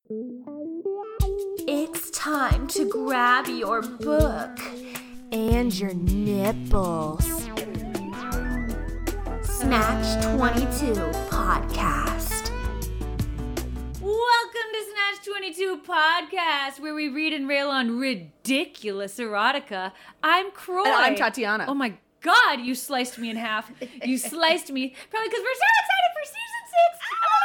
It's time to grab your book and your nipples. Snatch 22 Podcast. Welcome to Snatch 22 Podcast, where we read and rail on ridiculous erotica. I'm Croy. And I'm Tatiana. Oh my God, you sliced me in half. You sliced me. Probably because we're so excited for season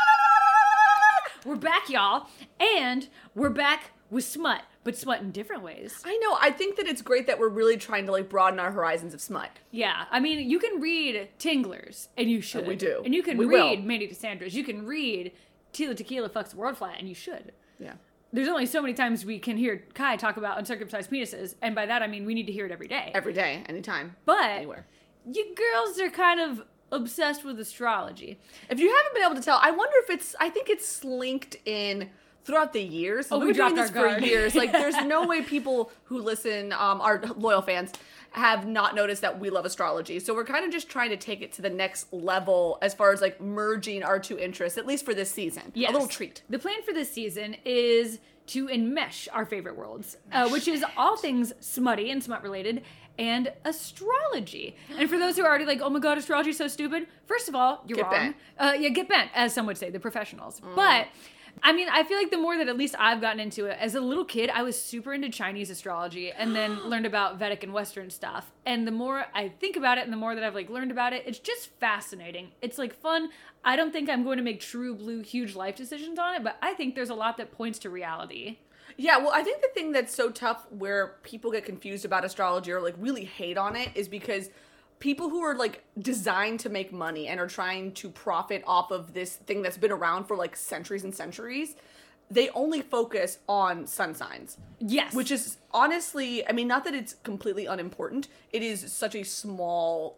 6. We're back, y'all. And we're back with smut, but smut in different ways. I know. I think that it's great that we're really trying to broaden our horizons of smut. Yeah. I mean, you can read Tinglers, and you should. We do. And you can We read will. Mandy DeSandras. You can read Tila Tequila Fucks the World Flat, and you should. Yeah. There's only so many times we can hear Kai talk about uncircumcised penises, and by that I mean we need to hear it every day. Every day, anytime, But anywhere. you girls are kind of obsessed with astrology. If you haven't been able to tell, I wonder if I think it's slinked in throughout the years. Oh, We've we been doing dropped this our for guard. years. There's no way people who listen, our loyal fans, have not noticed that we love astrology. So we're kind of just trying to take it to the next level as far as merging our two interests, at least for this season. Yes. A little treat. The plan for this season is to enmesh our favorite worlds, which is all things smutty and smut related, and astrology. And for those who are already like, oh my God, astrology is so stupid. First of all, you're Get wrong. Get bent, as some would say, the professionals. But I mean, I feel like the more that at least I've gotten into it, as a little kid, I was super into Chinese astrology and then learned about Vedic and Western stuff. And the more I think about it and the more that I've learned about it, it's just fascinating. It's fun. I don't think I'm going to make true blue huge life decisions on it, but I think there's a lot that points to reality. Yeah, well, I think the thing that's so tough where people get confused about astrology or really hate on it is because people who are designed to make money and are trying to profit off of this thing that's been around for centuries and centuries, they only focus on sun signs. Yes. Which is honestly, I mean, not that it's completely unimportant, it is such a small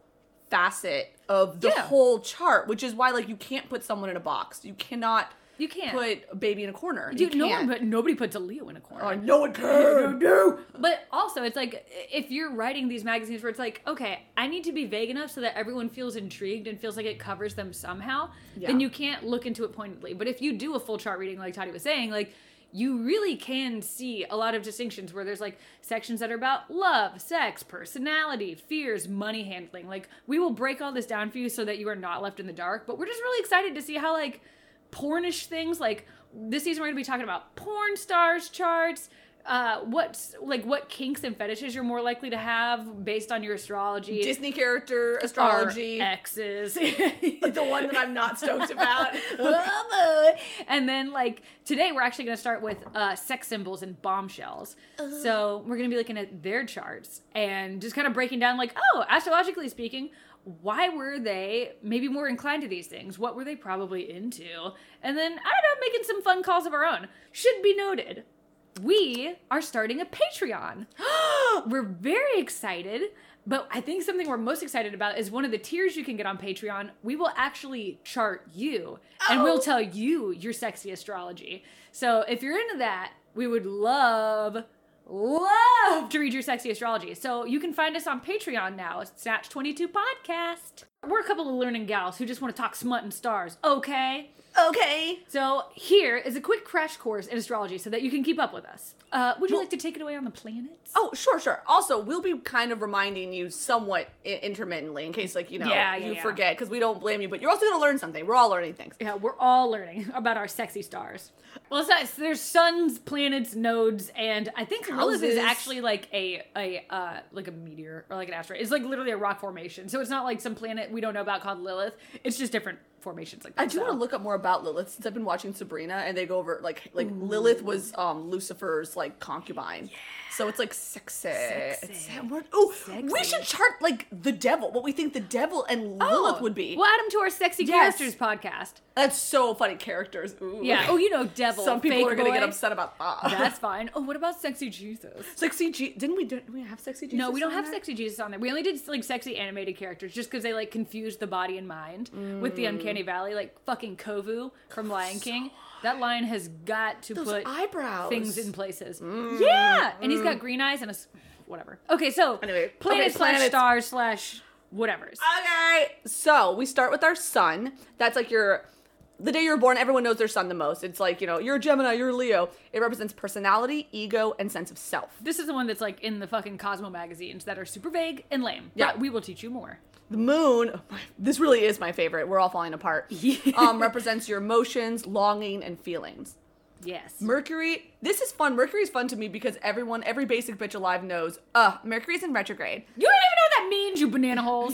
facet of the whole chart, which is why you can't put someone in a box. You cannot put a baby in a corner. Dude, you can't. nobody puts a Leo in a corner. No one can. No. But also, it's if you're writing these magazines where it's okay, I need to be vague enough so that everyone feels intrigued and feels like it covers them somehow, then you can't look into it pointedly. But if you do a full chart reading, like Tati was saying, you really can see a lot of distinctions where there's sections that are about love, sex, personality, fears, money handling. We will break all this down for you so that you are not left in the dark. But we're just really excited to see how pornish things, this season we're going to be talking about porn stars charts, what kinks and fetishes you're more likely to have based on your astrology. Disney character astrology. Our exes. The one that I'm not stoked about. And then today we're actually going to start with sex symbols and bombshells. So we're going to be looking at their charts and just kind of breaking down astrologically speaking, why were they maybe more inclined to these things? What were they probably into? And then, I don't know, making some fun calls of our own. Should be noted, we are starting a Patreon. We're very excited, but I think something we're most excited about is one of the tiers you can get on Patreon. We will actually chart you, and we'll tell you your sexy astrology. So if you're into that, we would love to read your sexy astrology. So you can find us on Patreon now. It's Snatch 22 Podcast. We're a couple of learning gals who just want to talk smut and stars, okay? Okay. So here is a quick crash course in astrology so that you can keep up with us. Would you like to take it away on the planets? Oh, sure. Also, we'll be kind of reminding you somewhat intermittently in case, you forget, because we don't blame you, but you're also going to learn something. We're all learning things. Yeah, we're all learning about our sexy stars. Well, there's suns, planets, nodes, and I think Lilith is actually a meteor or an asteroid. It's literally a rock formation. So it's not some planet we don't know about called Lilith. It's just different formations like that. I do want to look up more about Lilith since I've been watching Sabrina and they go over Lilith was Lucifer's concubine. Yeah. So it's sexy. We should chart the devil, what we think the devil and Lilith would be. We'll add them to our sexy characters podcast. That's so funny, characters. Ooh. Yeah. Devil. Some people are going to boy. get upset about that. That's fine. Oh, what about sexy Jesus? Didn't we have sexy Jesus? No, we don't have sexy Jesus on there. We only did sexy animated characters just because they confused the body and mind with the uncanny valley, fucking Kovu from Lion King. That lion has got to put eyebrows things in places. Yeah, and he's got green eyes and whatever. Okay, so anyway, planet slash star slash whatevers. Okay, so we start with our sun. That's your the day you're born, everyone knows their sun the most. It's like, you're a Gemini, you're a Leo. It represents personality, ego, and sense of self. This is the one that's like in the fucking Cosmo magazines that are super vague and lame. Yeah. But we will teach you more. The moon, this really is my favorite. We're all falling apart. Represents your emotions, longing, and feelings. Yes. Mercury, this is fun. Mercury's fun to me because every basic bitch alive knows, Mercury's in retrograde. You don't even know what that means, you banana holes.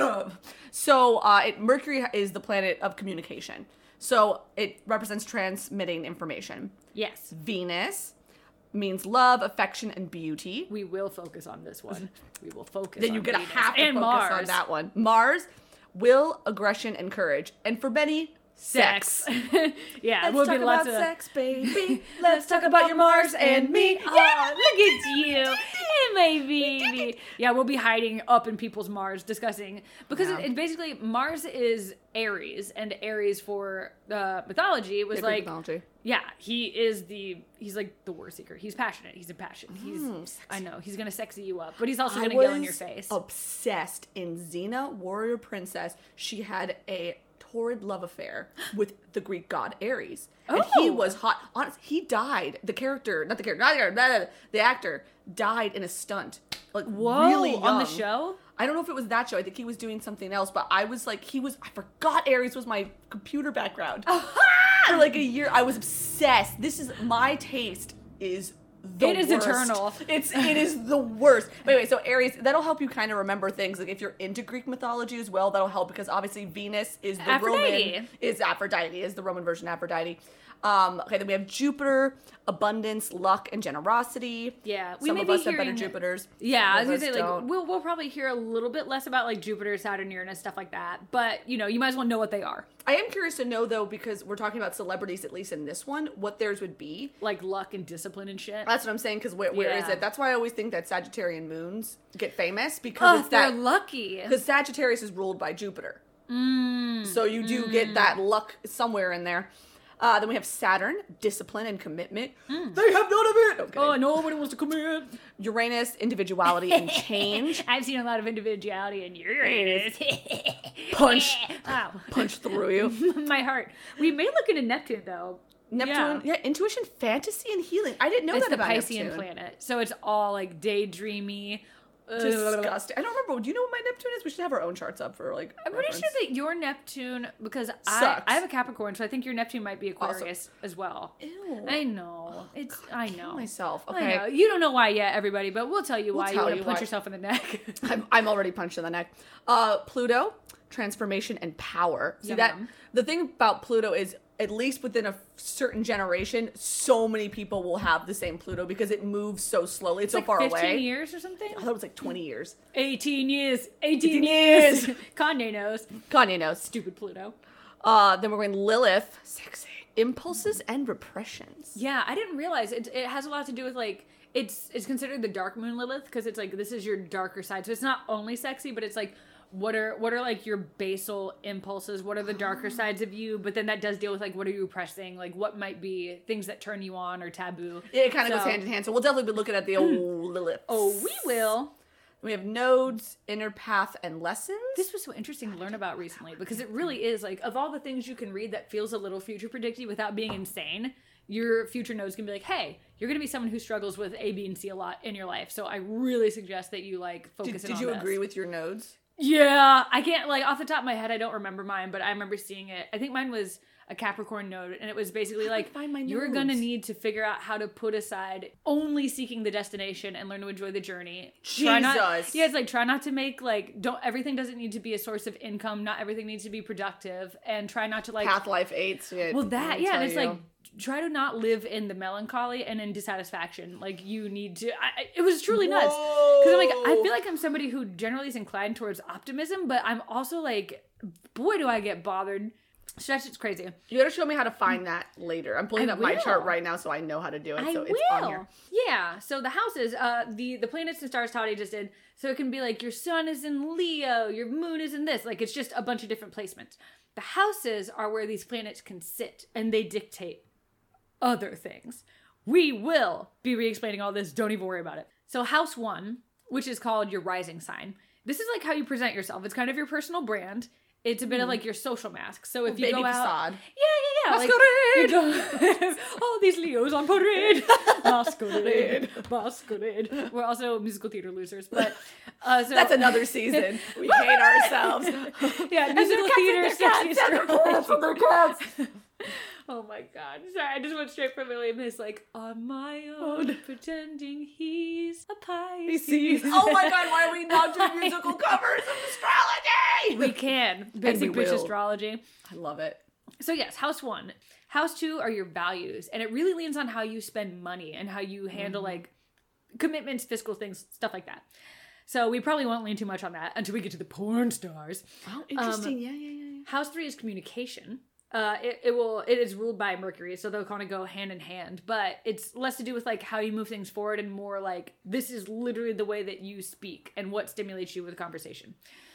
So, Mercury is the planet of communication. So, it represents transmitting information. Yes. Venus means love, affection, and beauty. We will focus on this one. We will focus Then on you get a Venus. half to and focus Mars. on that one. Mars, will, aggression, and courage. And for Benny, sex. Yeah, Let's we'll talk be lots about of sex, baby. Let's talk about your Mars and me. Oh, look at you, and my baby. Yeah, we'll be hiding up in people's Mars, discussing because it basically Mars is Aries, and Aries for mythology was like, mythology. yeah, he's like the war seeker. He's passionate. He's impassioned. I know he's gonna sexy you up, but he's also gonna go in your face. Obsessed in Xena, warrior princess. She had a torrid love affair with the Greek god Ares. And he was hot. Honestly, he died. The actor died in a stunt. Like, really young. On the show? I don't know if it was that show. I think he was doing something else, but I was like, I forgot Ares was my computer background. For like a year, I was obsessed. My taste is the worst. It is eternal. It is the worst. But anyway, so Aries, that'll help you kind of remember things. Like if you're into Greek mythology as well, that'll help because obviously Venus is the Aphrodite is the Roman version of Aphrodite. Okay, then we have Jupiter, abundance, luck, and generosity. Yeah, some of us have better Jupiters. Yeah, I was gonna say don't. like we'll probably hear a little bit less about like Jupiter, Saturn, Uranus, stuff like that. But you might as well know what they are. I am curious to know though, because we're talking about celebrities, at least in this one, what theirs would be. Like luck and discipline and shit. That's what I'm saying. Because where is it? That's why I always think that Sagittarian moons get famous because they're lucky. Because Sagittarius is ruled by Jupiter. So you do get that luck somewhere in there. Then we have Saturn, discipline and commitment. They have none of it. Okay. Nobody wants to commit. Uranus, individuality and change. I've seen a lot of individuality in Uranus. Punch through you. My heart. We may look into Neptune though. Neptune, yeah, intuition, fantasy, and healing. I didn't know that about Neptune. It's the Piscean planet, so it's all like daydreamy. Disgusting. I don't remember. Do you know what my Neptune is? We should have our own charts up for like. I'm pretty sure that your Neptune, because Sucks. I have a Capricorn, so I think your Neptune might be Aquarius as well. Ew. I know. I know. Myself. Okay. I know. You don't know why yet, everybody, but we'll tell you why. You want to punch yourself in the neck. I'm already punched in the neck. Pluto, transformation and power. See the thing about Pluto is, at least within a certain generation, so many people will have the same Pluto because it moves so slowly. It's so like far 15 away. 15 years or something? I thought it was like 20 years. 18 years. 18 years. Kanye knows. Kanye knows. Stupid Pluto. Then we're going Lilith. Sexy. Impulses and repressions. Yeah, I didn't realize. It has a lot to do with like, it's considered the dark moon Lilith because it's like, this is your darker side. So it's not only sexy, but it's like, what are like your basal impulses? What are the darker sides of you? But then that does deal with like, what are you repressing? Like what might be things that turn you on or taboo? Yeah, it kind of goes hand in hand. So we'll definitely be looking at the old Lilith. Oh, we will. We have nodes, inner path, and lessons. This was so interesting to learn about recently because it really is like, of all the things you can read that feels a little future predicty without being insane, your future nodes can be like, hey, you're going to be someone who struggles with A, B, and C a lot in your life. So I really suggest that you like focus on this. Did you agree with your nodes? Yeah, I can't, like, off the top of my head, I don't remember mine, but I remember seeing it. I think mine was a Capricorn node, and it was basically like, you're gonna need to figure out how to put aside only seeking the destination and learn to enjoy the journey. It's like, try not to make, like, everything doesn't need to be a source of income, not everything needs to be productive, and try not to, like... Path life 8s. And it's like, try to not live in the melancholy and in dissatisfaction. Like, you need to... it was truly nuts. Because I'm like, I feel like I'm somebody who generally is inclined towards optimism, but I'm also like, boy, do I get bothered. Stretch, it's crazy. You gotta show me how to find that later. I'm pulling up my chart right now so I know how to do it. It's on here. Yeah. So the houses, the planets and stars Toddy just did. So it can be like your sun is in Leo, your moon is in this. Like, it's just a bunch of different placements. The houses are where these planets can sit and they dictate other things. We will be re-explaining all this. Don't even worry about it. So house 1, which is called your rising sign. This is like how you present yourself. It's kind of your personal brand. It's a bit of like your social mask. So if you Baby go out, facade. yeah. All these Leos on parade. Masquerade. We're also musical theater losers, but so That's another season. We hate ourselves. yeah, musical theater sexy astrology. Oh my god. Sorry, I just went straight from William. It's like, on my own, pretending he's a Pisces. Oh my god, why are we not doing musical covers of astrology? We can. Basic we bitch will. astrology. I love it. So yes, house 1. House 2 are your values. And it really leans on how you spend money and how you handle like commitments, fiscal things, stuff like that. So we probably won't lean too much on that until we get to the porn stars. Oh, interesting. Yeah. House 3 is communication. It is ruled by Mercury, so they'll kind of go hand in hand, but it's less to do with like how you move things forward and more like this is literally the way that you speak and what stimulates you with conversation.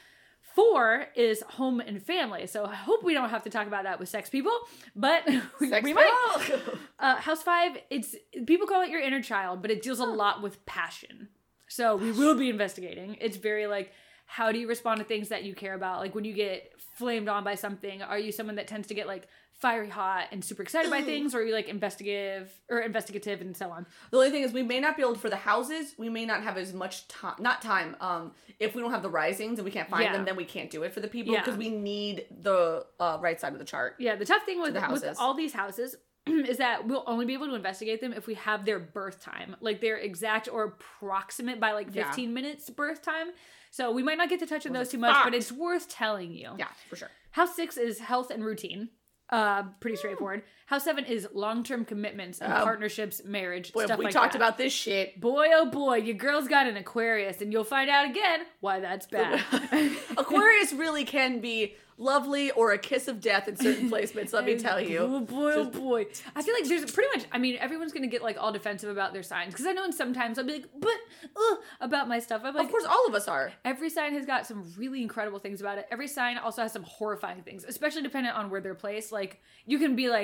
4 is home and family, so I hope we don't have to talk about that with sex people, but we might. House 5, it's people call it your inner child, but it deals a lot with passion. So we will be investigating. It's very like, how do you respond to things that you care about? Like when you get flamed on by something, are you someone that tends to get like fiery hot and super excited by things, or are you like investigative and so on? The only thing is we may not be able to, for the houses, we may not have as much time, if we don't have the risings and we can't find them, then we can't do it for the people because we need the right side of the chart. Yeah, the tough thing with all these houses is that we'll only be able to investigate them if we have their birth time, like their exact or approximate by like 15 minutes birth time. So we might not get to touch on those too much, but it's worth telling you. Yeah, for sure. House 6 is health and routine. Pretty straightforward. House 7 is long-term commitments and partnerships, marriage, stuff like that. We talked about this shit. Boy, oh boy, your girl's got an Aquarius, and you'll find out again why that's bad. Aquarius really can be lovely or a kiss of death in certain placements, let me tell you. Oh boy, oh boy. I feel like there's pretty much, I mean, everyone's going to get like all defensive about their signs. Because I know sometimes I'll be like, about my stuff. I'm like, of course, all of us are. Every sign has got some really incredible things about it. Every sign also has some horrifying things, especially dependent on where they're placed. Like, you can be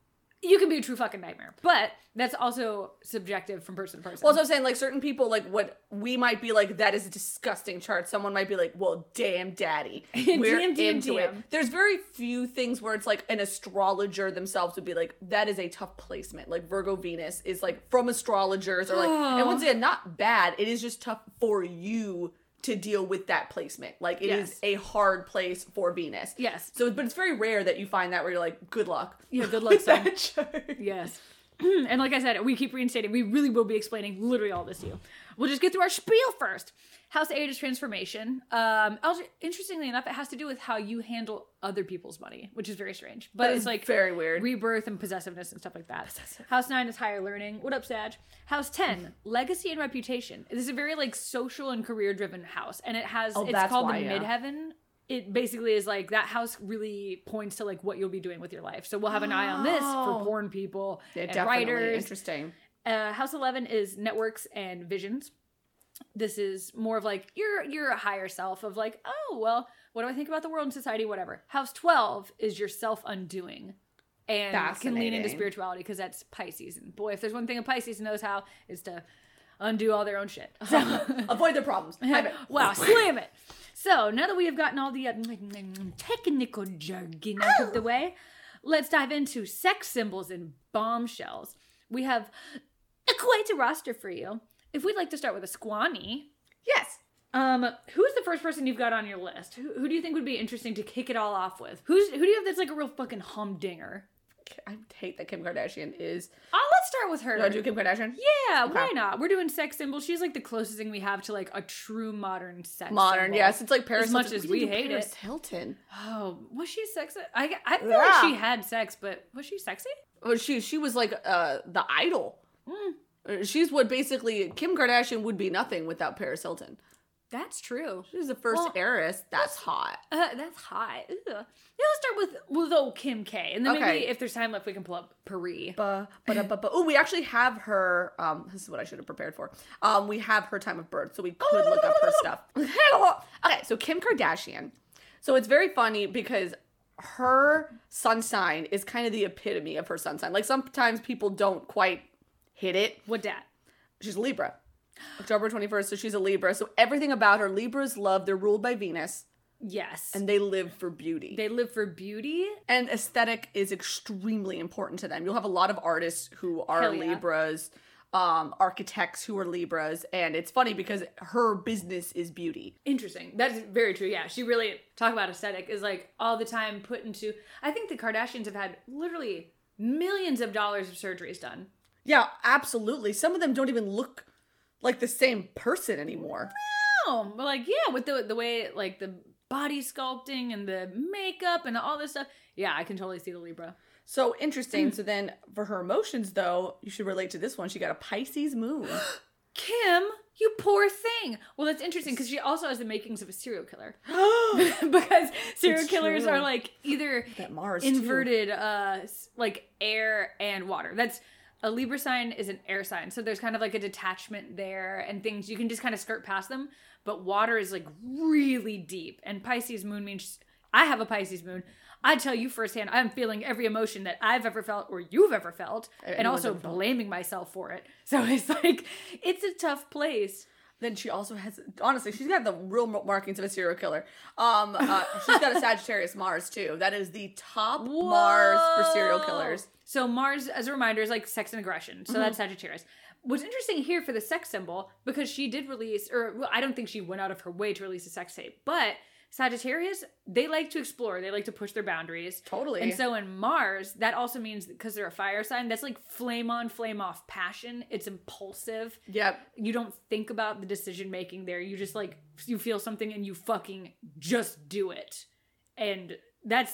a true fucking nightmare. But that's also subjective from person to person. Well, so I'm saying, like, certain people, like, what we might be like, that is a disgusting chart. Someone might be like, well, damn, daddy. We're into it. There's very few things where it's like an astrologer themselves would be like, that is a tough placement. Like, Virgo Venus is, like, from astrologers or, like, and once again, not bad. It is just tough for you to deal with that placement. Like, it is a hard place for Venus. Yes. So, but it's very rare that you find that where you're like, good luck. Yeah, good luck, son. Yes. And like I said, we keep reinstating, we really will be explaining literally all this to you. We'll just get through our spiel first. House 8 is transformation. Also, interestingly enough, it has to do with how you handle other people's money, which is very strange. But it's like very weird. Rebirth and possessiveness and stuff like that. House 9 is higher learning. What up, Sag? House 10, legacy and reputation. This is a very like social and career driven house. And it has, it's called the midheaven. It basically is like that house really points to like what you'll be doing with your life. So we'll have an eye on this for porn people and writers. Interesting. House 11 is networks and visions. This is more of like your higher self of like, oh, well, what do I think about the world and society, whatever. House 12 is your self-undoing and can lean into spirituality because that's Pisces. And boy, if there's one thing a Pisces knows how, is to undo all their own shit. So, avoid their problems. Wow, slam it. So now that we have gotten all the technical jargon out of the way, let's dive into sex symbols and bombshells. We have quite a roster for you. If we'd like to start with a squanny. Yes. Who's the first person you've got on your list? Who do you think would be interesting to kick it all off with? Who do you have that's like a real fucking humdinger? I hate that Kim Kardashian is. Oh, let's start with her. You want to do Kim Kardashian? Yeah, why not? We're doing sex symbols. She's like the closest thing we have to like a true modern sex symbol. Yes. It's like Paris Hilton. As much as we hate Paris Hilton. Oh, was she sexy? I feel like she had sex, but was she sexy? Well, she was like the idol. She's what basically Kim Kardashian would be nothing without Paris Hilton. That's true. She was the first heiress. That's hot. That's hot. Ugh. Yeah, let's start with old Kim K. And then maybe if there's time left, we can pull up Paris. Oh, we actually have her. This is what I should have prepared for. We have her time of birth, so we could look up her stuff. Okay, so Kim Kardashian. So it's very funny because her sun sign is kind of the epitome of her sun sign. Like sometimes people don't quite hit it. What dat? She's a Libra. October 21st, so she's a Libra. So everything about her, Libras love, they're ruled by Venus. Yes. And they live for beauty. They live for beauty. And aesthetic is extremely important to them. You'll have a lot of artists who are Hell yeah. Libras, architects who are Libras, and it's funny because her business is beauty. Interesting. That's very true. Yeah. She really, talk about aesthetic, is like all the time put into, I think the Kardashians have had literally millions of dollars of surgeries done. Yeah, absolutely. Some of them don't even look like the same person anymore. No, but like, yeah, with the way, like the body sculpting and the makeup and all this stuff. Yeah, I can totally see the Libra. So interesting. So then for her emotions, though, you should relate to this one. She got a Pisces moon. Kim, you poor thing. Well, that's interesting because she also has the makings of a serial killer. Because serial It's killers true. are like either That Mars, inverted, like air and water. That's a Libra sign is an air sign. So there's kind of like a detachment there and things. You can just kind of skirt past them. But water is like really deep. And Pisces moon means I have a Pisces moon. I tell you firsthand, I'm feeling every emotion that I've ever felt or you've ever felt, and Anyone's also ever felt. blaming myself for it. So it's like, it's a tough place. Then she also has, honestly, she's got the real markings of a serial killer. She's got a Sagittarius Mars too. That is the top Mars for serial killers. So Mars, as a reminder, is like sex and aggression. So that's Sagittarius. What's interesting here for the sex symbol, because she did release, or well, I don't think she went out of her way to release a sex tape, but Sagittarius, they like to explore. They like to push their boundaries. Totally. And so in Mars, that also means, because they're a fire sign, that's like flame on, flame off passion. It's impulsive. Yep. You don't think about the decision making there. You just like, you feel something and you fucking just do it. And that's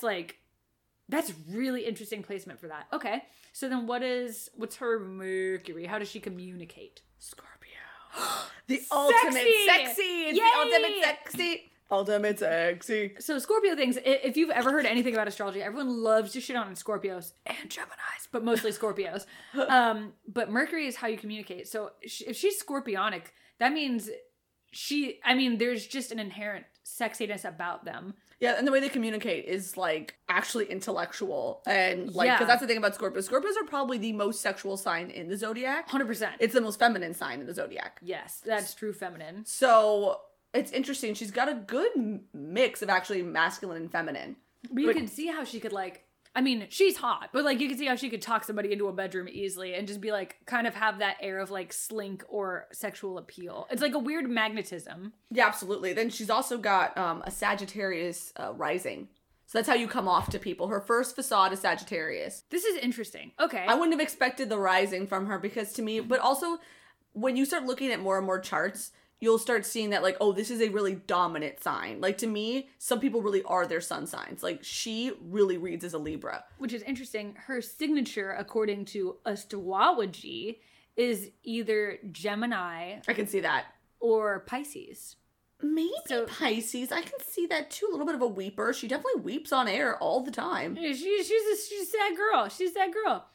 really interesting placement for that. Okay. So then what's her Mercury? How does she communicate? Scorpio. The ultimate Sexy! sexy. It's Yay! the ultimate sexy. Ultimate sexy. So Scorpio things, if you've ever heard anything about astrology, everyone loves to shit on Scorpios and Geminis, but mostly Scorpios. But Mercury is how you communicate. So if she's Scorpionic, that means there's just an inherent sexiness about them. Yeah, and the way they communicate is like actually intellectual. And like, Yeah. because that's the thing about Scorpios. Scorpios are probably the most sexual sign in the zodiac. 100%. It's the most feminine sign in the zodiac. Yes, that's true feminine. So it's interesting. She's got a good mix of actually masculine and feminine. But you can see how she could she's hot, but like you can see how she could talk somebody into a bedroom easily and just be like, kind of have that air of like slink or sexual appeal. It's like a weird magnetism. Yeah, absolutely. Then she's also got a Sagittarius rising. So that's how you come off to people. Her first facade is Sagittarius. This is interesting. Okay. I wouldn't have expected the rising from her because to me, but also when you start looking at more and more charts, you'll start seeing that like, oh, this is a really dominant sign. Like to me, some people really are their sun signs. Like she really reads as a Libra. Which is interesting. Her signature, according to astrology, is either Gemini I can see that. or Pisces. Maybe So- Pisces. I can see that too. A little bit of a weeper. She definitely weeps on air all the time. Yeah, she's a sad girl. She's that girl.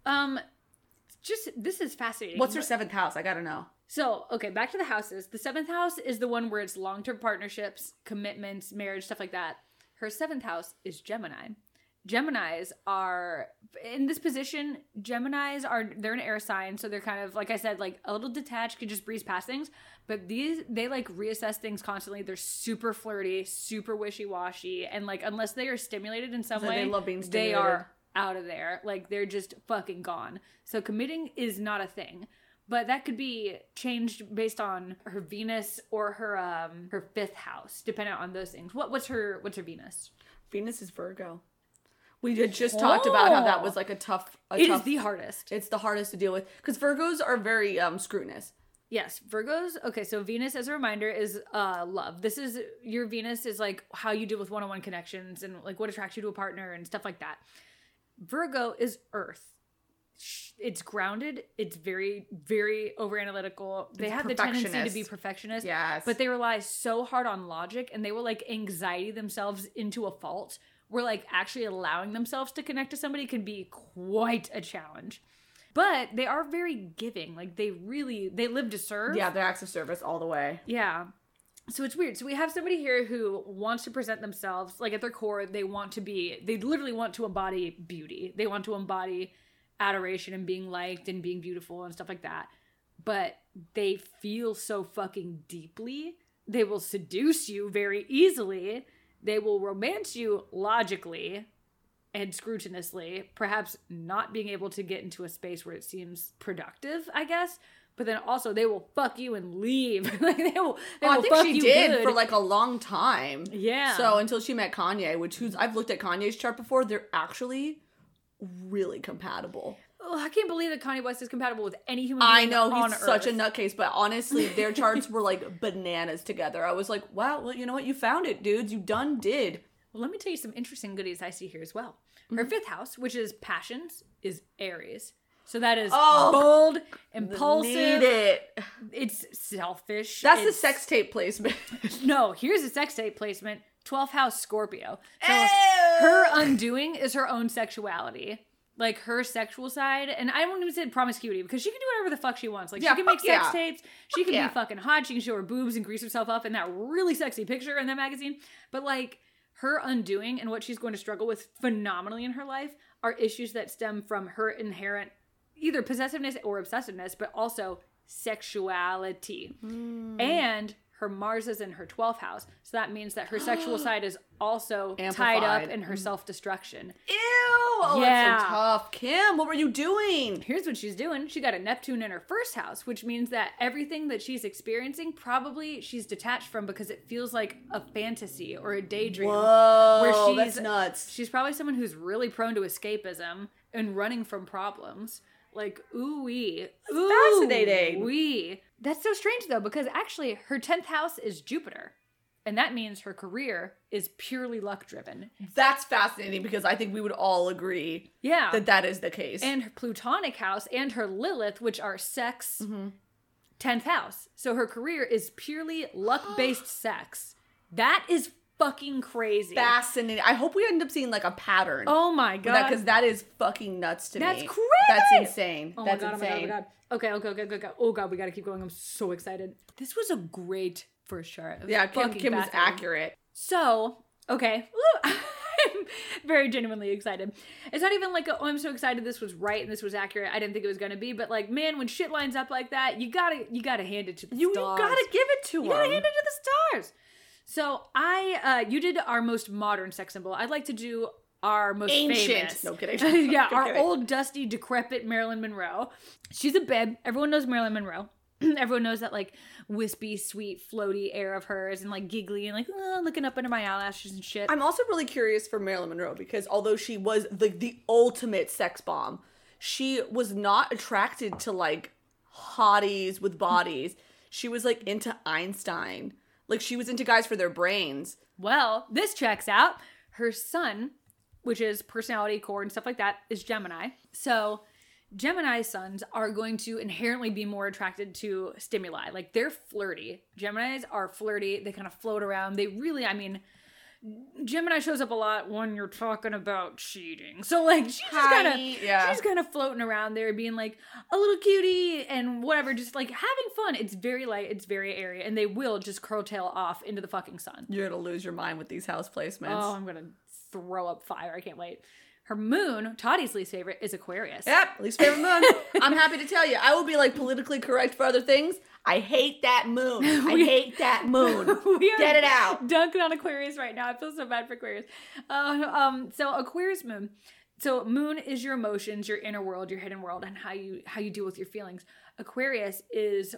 This is fascinating. What's her seventh house? I gotta know. So, okay, back to the houses. The seventh house is the one where it's long-term partnerships, commitments, marriage, stuff like that. Her seventh house is Gemini. Geminis are, in this position, they're an air sign, so they're kind of, like I said, like a little detached, can just breeze past things. But they like reassess things constantly. They're super flirty, super wishy-washy, and like unless they are stimulated in some So way, they love being they stimulated. are out of there. Like they're just fucking gone. So committing is not a thing. But that could be changed based on her Venus or her fifth house, depending on those things. What's her Venus? Venus is Virgo. We had just talked about how that was like a tough. It is the hardest. It's the hardest to deal with because Virgos are very scrutinous. Yes, Virgos. Okay, so Venus, as a reminder, is love. This is your Venus is like how you deal with one-on-one connections and like what attracts you to a partner and stuff like that. Virgo is Earth. It's grounded. It's very, very over analytical. They have the tendency to be perfectionist. perfectionist. Yes. But they rely so hard on logic and they will like anxiety themselves into a fault where like actually allowing themselves to connect to somebody can be quite a challenge. But they are very giving. Like they live to serve. Yeah, they're acts of service all the way. Yeah. So it's weird. So we have somebody here who wants to present themselves, like at their core, they literally want to embody beauty. They want to embody adoration and being liked and being beautiful and stuff like that. But they feel so fucking deeply. They will seduce you very easily. They will romance you logically and scrupulously, perhaps not being able to get into a space where it seems productive, I guess. But then also they will fuck you and leave. Like they will I think fuck she you did good. for like a long time. Yeah. So until she met Kanye, I've looked at Kanye's chart before, they're actually really compatible. Oh, I can't believe that Kanye West is compatible with any human being I know, on he's Earth. such a nutcase, but honestly, their charts were like bananas together. I was like, wow, well, you know what? You found it, dudes. You done did. Well, let me tell you some interesting goodies I see here as well. Her fifth house, which is passions, is Aries. So that is bold, impulsive. Need it. It's selfish. That's the it's, sex tape placement. No, here's a sex tape placement. 12th house Scorpio. So Ew. her undoing is her own sexuality. Like her sexual side. And I won't even say promiscuity because she can do whatever the fuck she wants. Like Yeah, she can make fuck sex yeah. tapes. She can yeah. be fucking hot. She can show her boobs and grease herself up in that really sexy picture in that magazine. But like her undoing and what she's going to struggle with phenomenally in her life are issues that stem from her inherent either possessiveness or obsessiveness, but also sexuality. And her Mars is in her 12th house. So that means that her sexual side is also tied up Amplified. in her self-destruction. Ew. Oh, Yeah. that's so tough. Kim, what were you doing? Here's what she's doing. She got a Neptune in her first house, which means that everything that she's experiencing, probably she's detached from because it feels like a fantasy or a daydream. Whoa, that's nuts. She's probably someone who's really prone to escapism and running from problems. Like, ooh-wee. fascinating. Ooh-wee. That's so strange, though, because actually her 10th house is Jupiter. And that means her career is purely luck-driven. That's fascinating because I think we would all agree Yeah. that is the case. And her Plutonic house and her Lilith, which are sex, 10th house. So her career is purely luck-based sex. That is fucking crazy. Fascinating. I hope we end up seeing like a pattern. Oh my god. Because that is fucking nuts to That's me. crazy. That's insane. Oh That's my god, insane. oh my god, oh my god. Okay. Oh god, we gotta keep going. I'm so excited. This was a great first chart. It was Yeah, fucking Kim was fascinating. accurate. So, okay. Woo. I'm very genuinely excited. It's not even like, oh, I'm so excited this was right and this was accurate. I didn't think it was gonna be, but like, man, when shit lines up like that, you gotta hand it to the You stars. gotta give it to You him. gotta hand it to the stars. So you did our most modern sex symbol. I'd like to do our most Ancient. famous. No kidding. Yeah, I'm our kidding. old, dusty, decrepit Marilyn Monroe. She's a babe. Everyone knows Marilyn Monroe. Everyone knows that like wispy, sweet, floaty air of hers and like giggly and like looking up under my eyelashes and shit. I'm also really curious for Marilyn Monroe because although she was the ultimate sex bomb, she was not attracted to like hotties with bodies. She was like into Einstein. Like she was into guys for their brains. Well, this checks out. Her sun, which is personality, core, and stuff like that, is Gemini. So Gemini suns are going to inherently be more attracted to stimuli. Like they're flirty. Geminis are flirty. They kind of float around. They really, Gemini shows up a lot when you're talking about cheating. So like she's kind of floating around there being like a little cutie and whatever, just like having fun. It's very light, it's very airy, and they will just curtail off into the fucking sun. You're gonna lose your mind with these house placements. Oh, I'm gonna throw up fire. I can't wait. Her moon, Tottie's least favorite, is Aquarius. Yep, least favorite moon. I'm happy to tell you. I will be like politically correct for other things. I hate that moon. I hate that moon. We are Get it out. dunking on Aquarius right now. I feel so bad for Aquarius. So Aquarius moon. So moon is your emotions, your inner world, your hidden world, and how you deal with your feelings. Aquarius is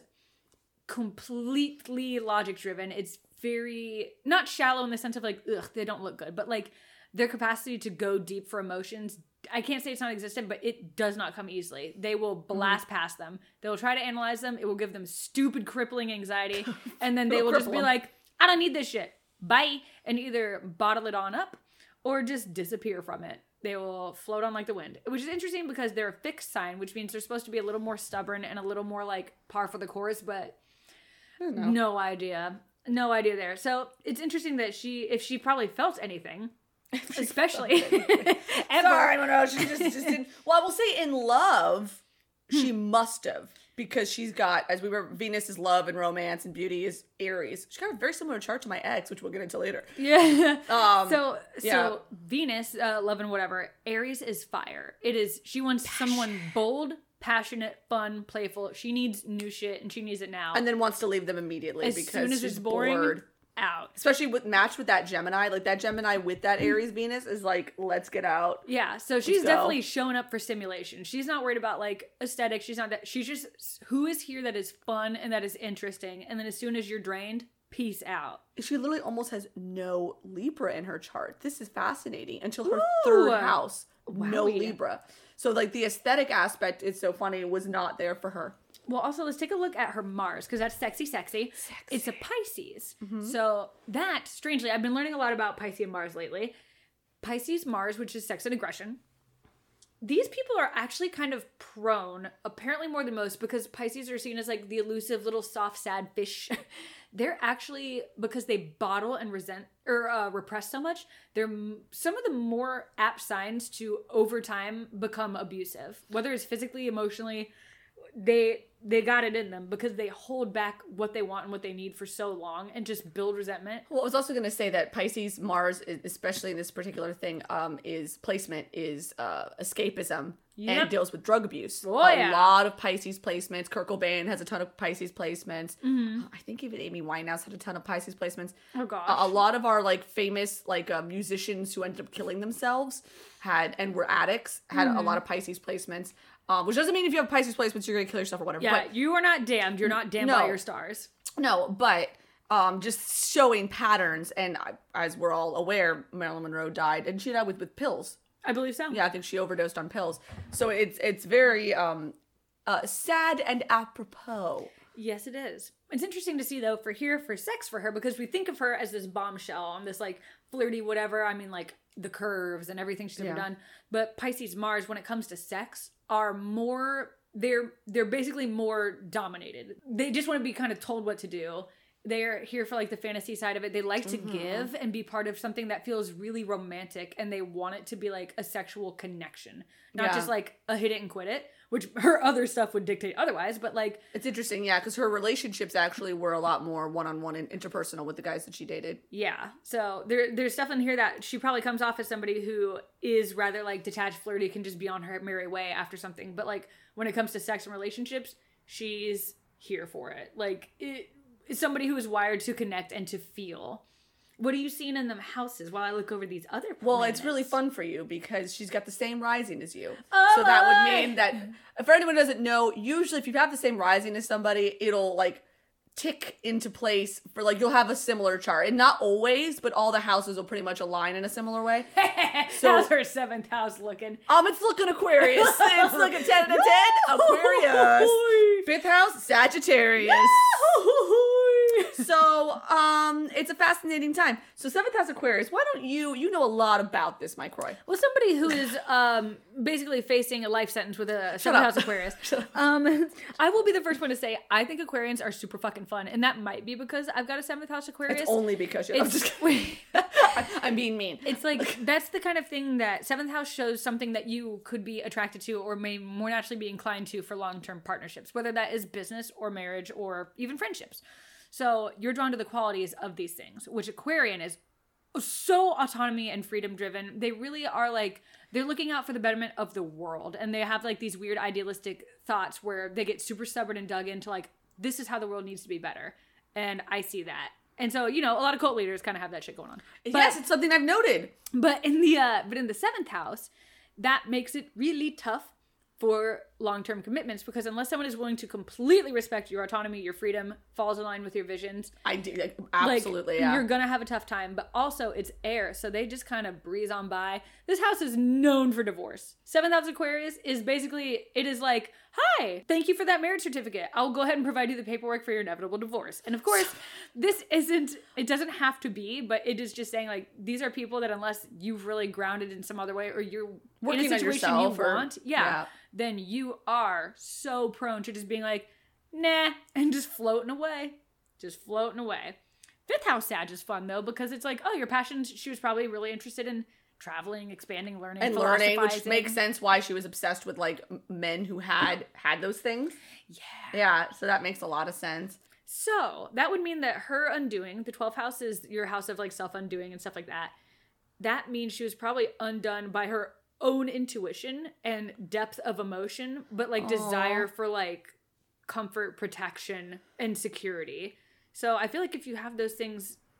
completely logic driven. It's very not shallow in the sense of like, ugh, they don't look good, but like their capacity to go deep for emotions, I can't say it's not existent, but it does not come easily. They will blast past them. They will try to analyze them. It will give them stupid, crippling anxiety. And then they will just be like, I don't need this shit. Bye. And either bottle it on up or just disappear from it. They will float on like the wind, which is interesting because they're a fixed sign, which means they're supposed to be a little more stubborn and a little more like par for the course, but no idea. No idea there. So it's interesting that if she probably felt anything, especially ever. Sorry, Monroe. She just didn't. Well, I will say in love, she must have. Because she's got, as we were, Venus is love and romance and beauty is Aries. She's got a very similar chart to my ex, which we'll get into later. Yeah. Yeah. So Venus, love and whatever. Aries is fire. She wants someone bold, passionate, fun, playful. She needs new shit and she needs it now. And then wants to leave them immediately as because soon as she's it's boring, bored. out. Especially matched with that Gemini. Like, that Gemini with that Aries Venus is like, let's get out. Yeah, so she's go. definitely showing up for stimulation. She's not worried about, like, aesthetics. She's not that. She's just, who is here that is fun and that is interesting. And then as soon as you're drained, peace out. She literally almost has no Libra in her chart. This is fascinating. Until her Ooh. 3rd house. No Wowie. Libra. So, like, the aesthetic aspect, it's so funny, was not there for her. Well, also, let's take a look at her Mars, because that's sexy. It's a Pisces. So that, strangely, I've been learning a lot about Pisces Mars lately. Pisces Mars, which is sex and aggression. These people are actually kind of prone, apparently more than most, because Pisces are seen as like the elusive little soft, sad fish. They're actually, because they bottle and resent or repress so much, they're some of the more apt signs to, over time, become abusive. Whether it's physically, emotionally, they got it in them because they hold back what they want and what they need for so long and just build resentment. Well, I was also going to say that Pisces Mars, especially in this particular thing, is placement, is escapism, and deals with drug abuse. Oh, a lot of Pisces placements. Kurt Cobain has a ton of Pisces placements. I think even Amy Winehouse had a ton of Pisces placements. Oh gosh. A lot of our like famous like musicians who ended up killing themselves and were addicts had a lot of Pisces placements. Which doesn't mean if you have Pisces placements you're gonna kill yourself or whatever. Yeah, but you are not damned. You're not damned by your stars. no, but just showing patterns, and as we're all aware, Marilyn Monroe died, and she died with pills. I believe so. Yeah, I think she overdosed on pills. So it's very sad and apropos. Yes, it is. It's interesting to see, though, for sex for her, because we think of her as this bombshell and this, like, flirty whatever. I mean, like, the curves and everything she's ever done. But Pisces Mars, when it comes to sex, are more... They're basically more dominated. They just want to be kind of told what to do. They're here for, like, the fantasy side of it. They like to give and be part of something that feels really romantic, and they want it to be, like, a sexual connection. Not just, like, a hit it and quit it, which her other stuff would dictate otherwise, but, like... It's interesting, yeah, because her relationships actually were a lot more one-on-one and interpersonal with the guys that she dated. Yeah, so there's stuff in here that she probably comes off as somebody who is rather, like, detached, flirty, can just be on her merry way after something, but, like, when it comes to sex and relationships, she's here for it. Like, it's somebody who is wired to connect and to feel. What are you seeing in them houses while I look over these other planets? Well, it's really fun for you because she's got the same rising as you. Oh, so that would mean that, for anyone who doesn't know, usually if you have the same rising as somebody, it'll like tick into place for like, you'll have a similar chart. And not always, but all the houses will pretty much align in a similar way. So, how's her 7th house looking? It's looking Aquarius. It's looking 10 out of 10, Aquarius. 5th house, Sagittarius. So, it's a fascinating time. So 7th house Aquarius, why don't you know a lot about this, Mike Roy. Well, somebody who is basically facing a life sentence with a 7th house Aquarius. I will be the first one to say I think Aquarians are super fucking fun, and that might be because I've got a 7th house Aquarius. It's only because you're... I'm being mean. It's like, that's the kind of thing that 7th house shows something that you could be attracted to or may more naturally be inclined to for long-term partnerships, whether that is business or marriage or even friendships. So you're drawn to the qualities of these things, which Aquarian is so autonomy and freedom driven. They really are like, they're looking out for the betterment of the world. And they have like these weird idealistic thoughts where they get super stubborn and dug into like, this is how the world needs to be better. And I see that. And so, you know, a lot of cult leaders kind of have that shit going on. But, yes, it's something I've noted. But in the 7th house, that makes it really tough for long-term commitments, because unless someone is willing to completely respect your autonomy, your freedom, falls in line with your visions, I do, absolutely, you're gonna have a tough time. But also, it's air, so they just kind of breeze on by. This house is known for divorce. 7th house Aquarius is basically, it is like, hi, thank you for that marriage certificate. I'll go ahead and provide you the paperwork for your inevitable divorce. And of course, it doesn't have to be, but it is just saying like, these are people that unless you've really grounded in some other way, or you're working in a situation you want, yeah, then you are so prone to just being like, nah, and just floating away. Just floating away. 5th house Sag is fun, though, because it's like, oh, your passions, she was probably really interested in traveling, expanding, learning, and learning, which makes sense why she was obsessed with, like, men who had those things. Yeah. Yeah, so that makes a lot of sense. So, that would mean that her undoing, the 12th house is your house of, like, self-undoing and stuff like that. That means she was probably undone by her own intuition and depth of emotion, but like desire for like comfort, protection, and security. So I feel like if you have those things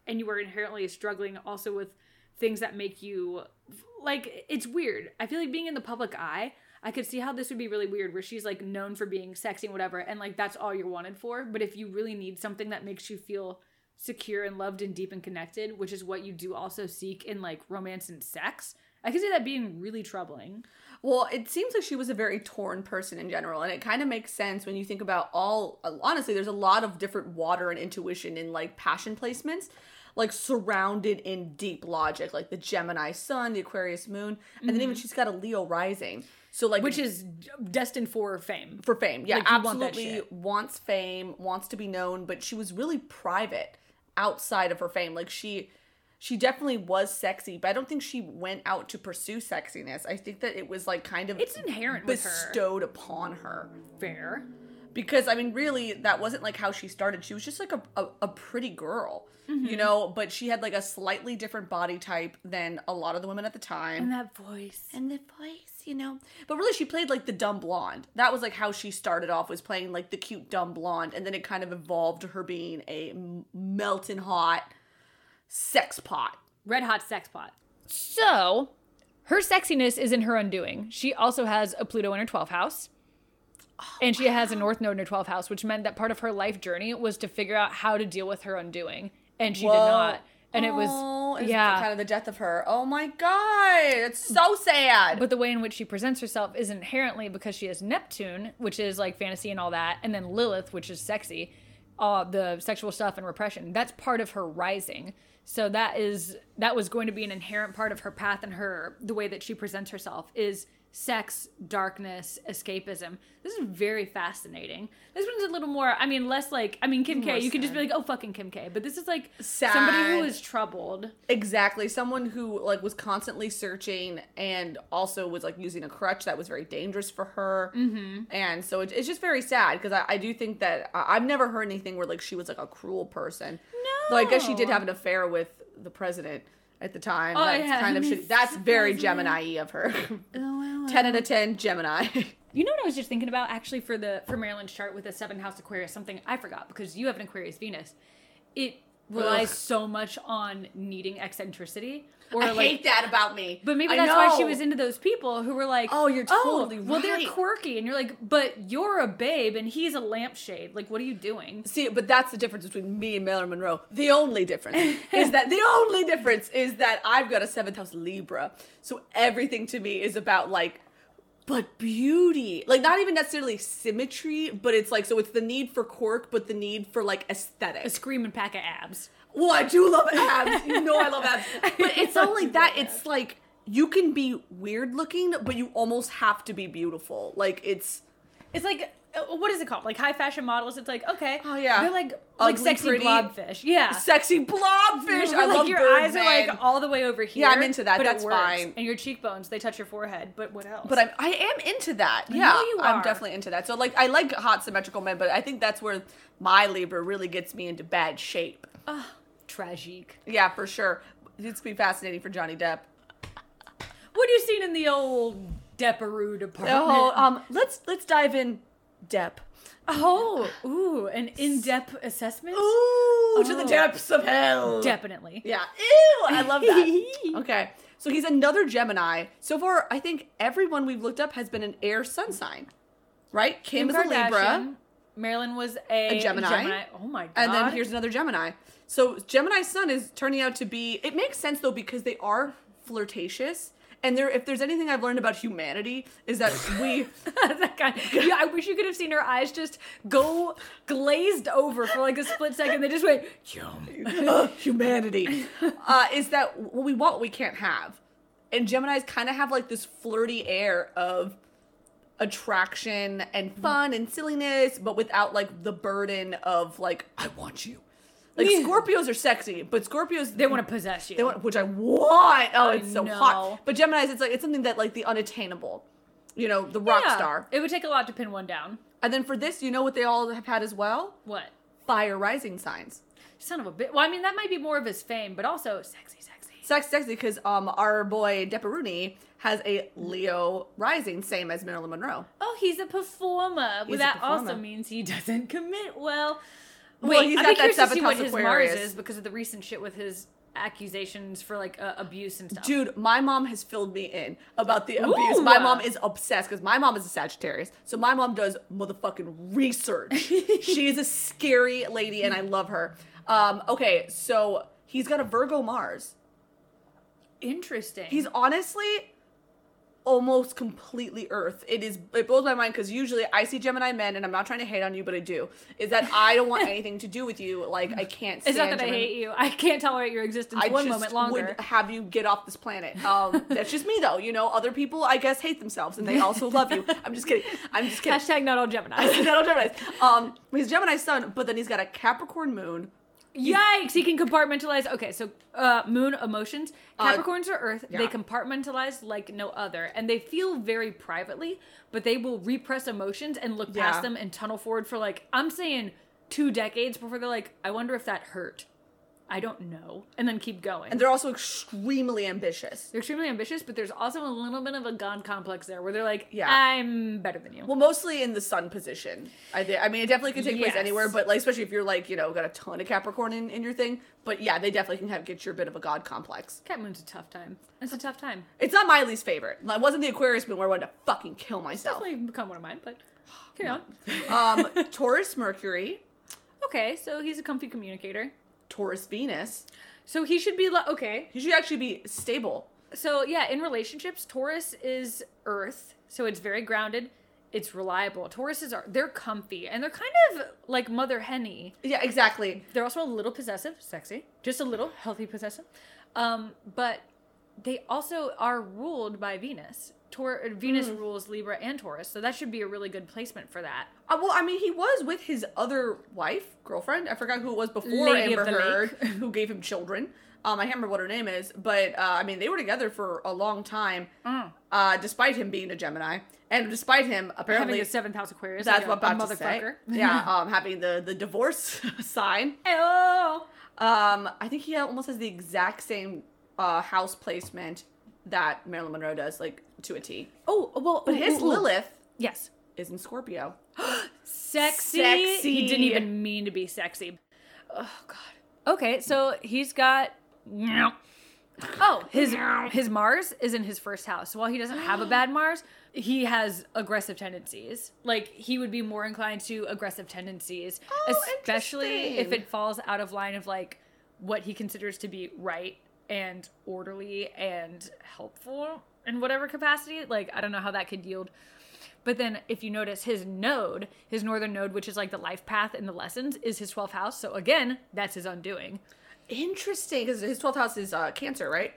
and you are inherently struggling also with things that make you, like, it's weird. I feel like being in the public eye, I could see how this would be really weird, where she's, like, known for being sexy and whatever, and, like, that's all you're wanted for. But if you really need something that makes you feel secure and loved and deep and connected, which is what you do also seek in, like, romance and sex, I could see that being really troubling. Well, it seems like she was a very torn person in general, and it kind of makes sense when you think about honestly, there's a lot of different water and intuition in, like, passion placements, like, surrounded in deep logic, like the Gemini sun, the Aquarius moon, and then even she's got a Leo rising. So, like, which is destined for fame. For fame, yeah, like, absolutely wants fame, wants to be known, but she was really private outside of her fame. Like, she definitely was sexy, but I don't think she went out to pursue sexiness. I think that it was, like, kind of it's inherent with her, bestowed upon her. Fair. Because, I mean, really, that wasn't, like, how she started. She was just, like, a pretty girl, you know? But she had, like, a slightly different body type than a lot of the women at the time. And that voice. You know? But really, she played, like, the dumb blonde. That was, like, how she started off, was playing, like, the cute dumb blonde. And then it kind of evolved to her being a melting hot sex pot. Red hot sex pot. So, her sexiness is in her undoing. She also has a Pluto in her 12th house. And she has a North Node in her 12th house, which meant that part of her life journey was to figure out how to deal with her undoing. And she did not. And it was, kind of the death of her. Oh my God. It's so sad. But the way in which she presents herself is inherently because she has Neptune, which is like fantasy and all that, and then Lilith, which is sexy, the sexual stuff and repression. That's part of her rising. So that was going to be an inherent part of her path, and the way that she presents herself is sex, darkness, escapism. This is very fascinating. This one's a little more, less like, Kim K. You can just be like, oh, fucking Kim K. But this is like sad. Somebody who is troubled. Exactly. Someone who, like, was constantly searching and also was, like, using a crutch that was very dangerous for her. Mm-hmm. And so it's just very sad, because I do think that I've never heard anything where, like, she was, like, a cruel person. No. Though I guess she did have an affair with the president at the time. That's kind of shitty. That's very Gemini-y of her. 10 out of 10 Gemini. You know what I was just thinking about, actually, for Marilyn's chart with the 7th house Aquarius, something I forgot, because you have an Aquarius Venus. It relies so much on needing eccentricity. Or I hate that about me. But maybe that's why she was into those people who were like, oh, you're totally right. Well, they're quirky. And you're like, but you're a babe and he's a lampshade. Like, what are you doing? See, but that's the difference between me and Marilyn Monroe. The only difference is that I've got a 7th house Libra. So everything to me is about, like, but beauty. Like, not even necessarily symmetry, but it's like, so it's the need for quirk, but the need for, like, aesthetic. A screaming pack of abs. Well, I do love abs. You know I love abs. But it's not like that. It's like, you can be weird looking, but you almost have to be beautiful. Like, it's like, what is it called? Like, high fashion models. It's like, okay. Oh, yeah. They're like Ugly, sexy pretty, blobfish. Yeah. Sexy blobfish. I love your Birdman. eyes are like all the way over here. Yeah, I'm into that. But That's it works. fine. And your cheekbones, they touch your forehead. But what else? But I am into that. I Yeah, know you I'm are. definitely into that. So, like, I like hot symmetrical men, but I think that's where my Libra really gets me into bad shape. Tragique. Yeah, for sure. It's gonna be fascinating for Johnny Depp. What have you seen in the old Depperoo department? Let's dive in Depp. Oh, ooh, an in-depth assessment? Ooh, to the depths of hell. Definitely. Yeah. Ew, I love that. Okay. So he's another Gemini. So far, I think everyone we've looked up has been an air sun sign. Right? Kim is a Libra. Kardashian. Marilyn was a Gemini. Oh my God. And then here's another Gemini. So Gemini's sun is turning out to be, it makes sense though, because they are flirtatious. And if there's anything I've learned about humanity, is that we... Yeah, I wish you could have seen her eyes just go glazed over for like a split second. They just went, yum. Humanity. Is that what we want, what we can't have. And Geminis kind of have like this flirty air of attraction and fun and silliness, but without like the burden of like, I want you. Like, Scorpios are sexy, but Scorpios... They want to possess you. They want, which I want. Oh, it's so know. hot. But Geminis, it's something that, like, the unattainable. You know, the rock star. It would take a lot to pin one down. And then for this, you know what they all have had as well? What? Fire rising signs. Son of a bitch. Well, I mean, that might be more of his fame, but also sexy. Sexy, because our boy Depperuni has a Leo rising, same as Marilyn Monroe. Oh, he's a performer. Well, that also means he doesn't commit well. Well, Wait, he's I'd got be that curious to seventh see what house his Aquarius. Mars is because of the recent shit with his accusations for like abuse and stuff. Dude, my mom has filled me in about the abuse. My mom is obsessed because my mom is a Sagittarius. So my mom does motherfucking research. She is a scary lady and I love her. Okay, so he's got a Virgo Mars. Interesting. He's honestly almost completely Earth. It blows my mind because usually I see Gemini men, and I'm not trying to hate on you, but I do, is that I don't want anything to do with you. Like, I can't stand It's not that Gemini. I hate you. I can't tolerate your existence I one just moment longer. would have you get off this planet. That's just me, though. You know, other people, I guess, hate themselves, and they also love you. I'm just kidding. Hashtag not all Gemini. Not all Geminis. He's Gemini sun, but then he's got a Capricorn moon. Yikes! He can compartmentalize. Okay, so moon emotions. Capricorns are Earth. Yeah. They compartmentalize like no other, and they feel very privately, but they will repress emotions and look past Yeah. them and tunnel forward for like I'm saying 2 decades before they're like, I wonder if that hurt. I don't know, and then keep going. And they're also extremely ambitious. They're extremely ambitious, but there's also a little bit of a god complex there, where they're like, Yeah. I'm better than you. Well, mostly in the sun position. I mean, it definitely can take place Yes. anywhere, but like, especially if you're like, you know, got a ton of Capricorn in your thing. But yeah, they definitely can get you a bit of a god complex. Cat Moon's a tough time. It's a tough time. It's not my least favorite. It wasn't the Aquarius moon where I wanted to fucking kill myself. Definitely become one of mine, but carry on. Taurus Mercury, Okay, so he's a comfy communicator. Taurus Venus. So he should be okay. He should actually be stable. So yeah, in relationships, Taurus is Earth, so it's very grounded. It's reliable. Tauruses they're comfy and they're kind of like Mother Henny. Yeah, exactly. They're also a little possessive, sexy, just a little healthy possessive. But they also are ruled by Venus. Venus rules Libra and Taurus, so that should be a really good placement for that. Well, I mean, he was with his other wife, girlfriend. I forgot who it was before Lady of Amber the Heard, who gave him children. I can't remember what her name is, but I mean, they were together for a long time, despite him being a Gemini, and despite him apparently Having a 7th house Aquarius. that's like what a I'm about to say. motherfucker. Yeah, having the divorce sign. Oh. I think he almost has the exact same house placement that Marilyn Monroe does, like to a T. Oh, well, But his Lilith yes. is in Scorpio. Sexy. Sexy. He didn't even mean to be sexy. Oh god. Okay, so he's got his Mars is in his first house. So while he doesn't have a bad Mars, he has aggressive tendencies. Like he would be more inclined to aggressive tendencies, especially if interesting. it falls out of line of like what he considers to be right and orderly and helpful in whatever capacity. Like I don't know how that could yield. But then if you notice his northern node, which is like the life path and the lessons, is his 12th house. So again, that's his undoing. Interesting, because his 12th house is Cancer, right?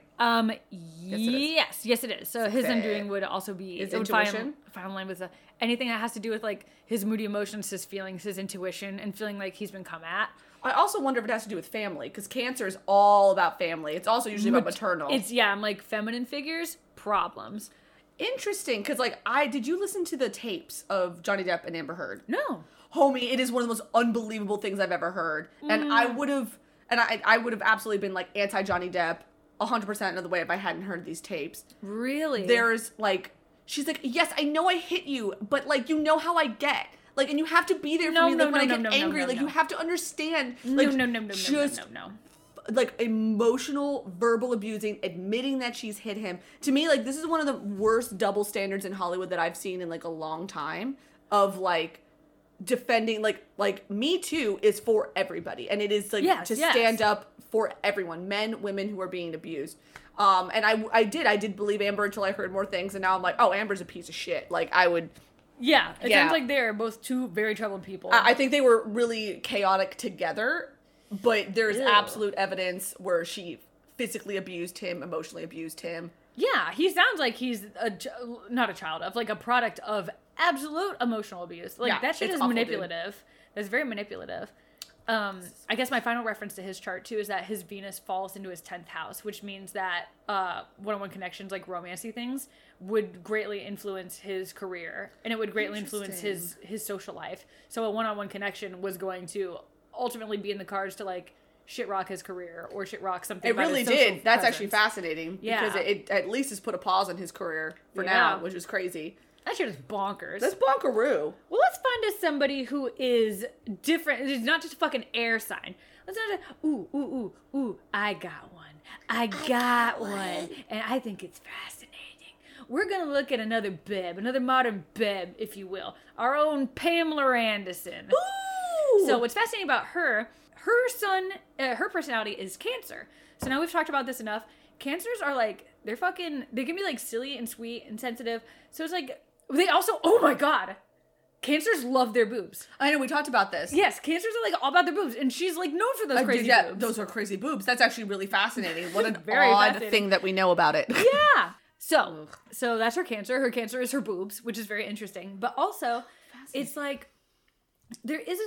Yes, it is. So his Fair. undoing would also be His it would intuition? final line with anything that has to do with like his moody emotions, his feelings, his intuition, and feeling like he's been come at. I also wonder if it has to do with family, because Cancer is all about family. It's also usually about maternal. I'm like feminine figures, problems. Interesting, because like did you listen to the tapes of Johnny Depp and Amber Heard? No. Homie, it is one of the most unbelievable things I've ever heard. And I would have absolutely been like anti Johnny Depp 100% of the way if I hadn't heard these tapes. Really? There's like, she's like, yes, I know I hit you, but like, you know how I get. Like, and you have to be there for me. Like, when I get angry, like, you have to understand. Like, No. like emotional verbal abusing, admitting that she's hit him. To me, like, this is one of the worst double standards in Hollywood that I've seen in like a long time of like defending like Me Too is for everybody, and it is like to stand up for everyone, men, women who are being abused. And I did believe Amber until I heard more things, and now I'm like, oh, Amber's a piece of shit. Like I would. Yeah, it sounds like they're both two very troubled people. I think they were really chaotic together, but there's absolute evidence where she physically abused him, emotionally abused him. Yeah, he sounds like he's not a child of, like a product of absolute emotional abuse. Like that shit is manipulative. That's very manipulative. I guess my final reference to his chart too is that his Venus falls into his 10th house, which means that one-on-one connections, like romancy things, would greatly influence his career, and it would greatly influence his social life. So a one-on-one connection was going to ultimately be in the cards to like shit rock his career or shit rock something. It really did. That's actually fascinating because it at least has put a pause on his career for now, which is crazy. That shit is bonkers. That's bonkaroo. Well, let's find us somebody who is different. It's not just a fucking air sign. Let's not ooh, I got one. I got one. And I think it's fascinating. We're going to look at another bib, another modern bib, if you will. Our own Pamela Anderson. Ooh! So what's fascinating about her son, her personality is Cancer. So now we've talked about this enough. Cancers are like, they can be like silly and sweet and sensitive. So it's like, they also, oh my God, Cancers love their boobs. I know, we talked about this. Yes, Cancers are like all about their boobs. And she's like known for those crazy boobs. Those are crazy boobs. That's actually really fascinating. What an Very odd fascinating. thing that we know about it. Yeah. So that's her Cancer. Her Cancer is her boobs, which is very interesting. But also, it's like, there is